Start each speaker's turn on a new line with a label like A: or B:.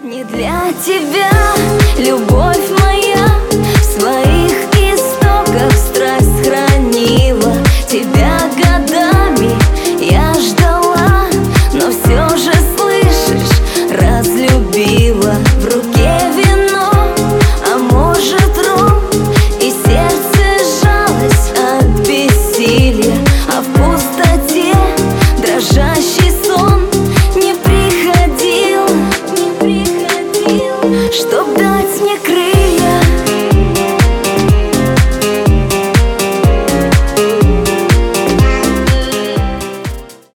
A: Не для тебя, любовь моя, в своих истоках страсть хранила. Тебя годами я ждала, но все же, слышишь, разлюбила. В руке вино, а может ром, и сердце сжалось от бессилия. А в пустоте дрожащий сон не приходил, чтоб дать мне